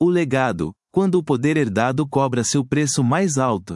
O legado, quando o poder herdado cobra seu preço mais alto.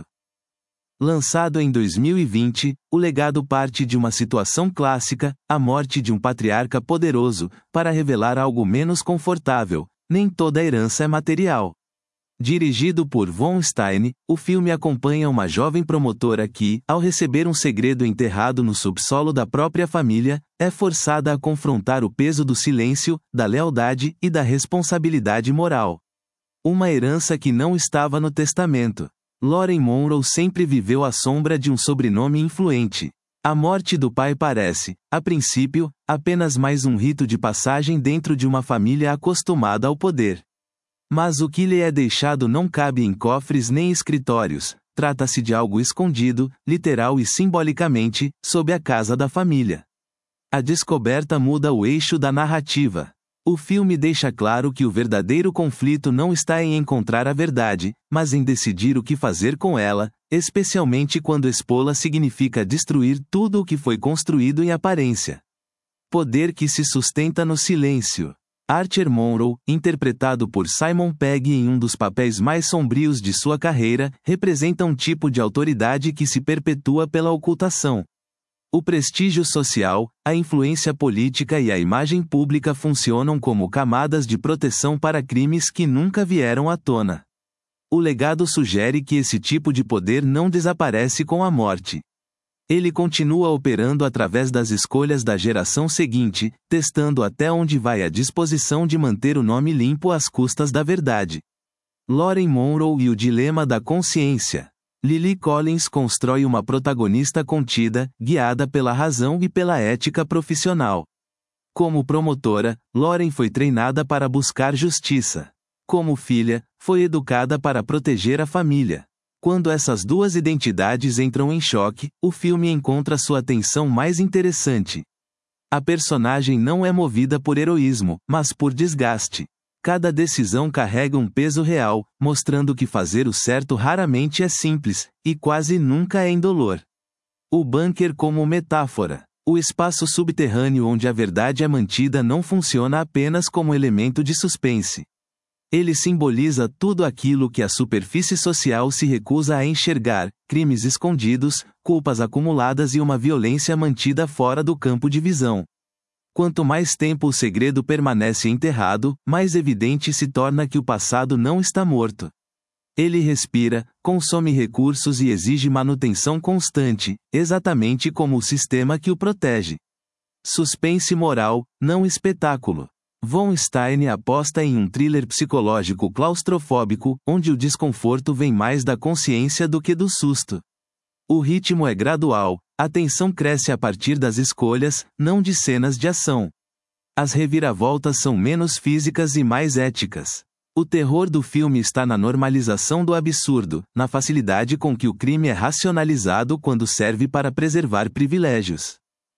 Lançado em 2020, O Legado parte de uma situação clássica, a morte de um patriarca poderoso, para revelar algo menos confortável: nem toda herança é material. Dirigido por Von Stein, o filme acompanha uma jovem promotora que, ao receber um segredo enterrado no subsolo da própria família, é forçada a confrontar o peso do silêncio, da lealdade e da responsabilidade moral. Uma herança que não estava no testamento. Lauren Monroe sempre viveu à sombra de um sobrenome influente. A morte do pai parece, a princípio, apenas mais um rito de passagem dentro de uma família acostumada ao poder. Mas o que lhe é deixado não cabe em cofres nem escritórios, trata-se de algo escondido, literal e simbolicamente, sob a casa da família. A descoberta muda o eixo da narrativa. O filme deixa claro que o verdadeiro conflito não está em encontrar a verdade, mas em decidir o que fazer com ela, especialmente quando expô-la significa destruir tudo o que foi construído em aparência. Poder que se sustenta no silêncio. Archer Monroe, interpretado por Simon Pegg em um dos papéis mais sombrios de sua carreira, representa um tipo de autoridade que se perpetua pela ocultação. O prestígio social, a influência política e a imagem pública funcionam como camadas de proteção para crimes que nunca vieram à tona. O legado sugere que esse tipo de poder não desaparece com a morte. Ele continua operando através das escolhas da geração seguinte, testando até onde vai a disposição de manter o nome limpo às custas da verdade. Lauren Monroe e o dilema da consciência. Lily Collins constrói uma protagonista contida, guiada pela razão e pela ética profissional. Como promotora, Lauren foi treinada para buscar justiça. Como filha, foi educada para proteger a família. Quando essas duas identidades entram em choque, o filme encontra sua tensão mais interessante. A personagem não é movida por heroísmo, mas por desgaste. Cada decisão carrega um peso real, mostrando que fazer o certo raramente é simples, e quase nunca é indolor. O bunker como metáfora. O espaço subterrâneo onde a verdade é mantida não funciona apenas como elemento de suspense. Ele simboliza tudo aquilo que a superfície social se recusa a enxergar: crimes escondidos, culpas acumuladas e uma violência mantida fora do campo de visão. Quanto mais tempo o segredo permanece enterrado, mais evidente se torna que o passado não está morto. Ele respira, consome recursos e exige manutenção constante, exatamente como o sistema que o protege. Suspense moral, não espetáculo. Von Stein aposta em um thriller psicológico claustrofóbico, onde o desconforto vem mais da consciência do que do susto. O ritmo é gradual, a tensão cresce a partir das escolhas, não de cenas de ação. As reviravoltas são menos físicas e mais éticas. O terror do filme está na normalização do absurdo, na facilidade com que o crime é racionalizado quando serve para preservar privilégios.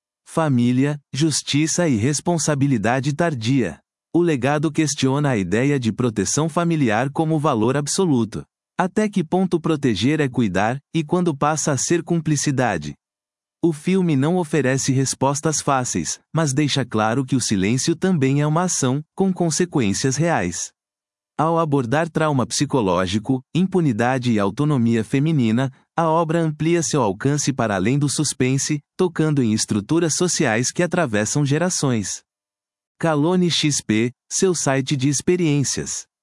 Família, justiça e responsabilidade tardia. O legado questiona a ideia de proteção familiar como valor absoluto. Até que ponto proteger é cuidar, e quando passa a ser cumplicidade? O filme não oferece respostas fáceis, mas deixa claro que o silêncio também é uma ação, com consequências reais. Ao abordar trauma psicológico, impunidade e autonomia feminina, a obra amplia seu alcance para além do suspense, tocando em estruturas sociais que atravessam gerações. Calone XP, seu site de experiências.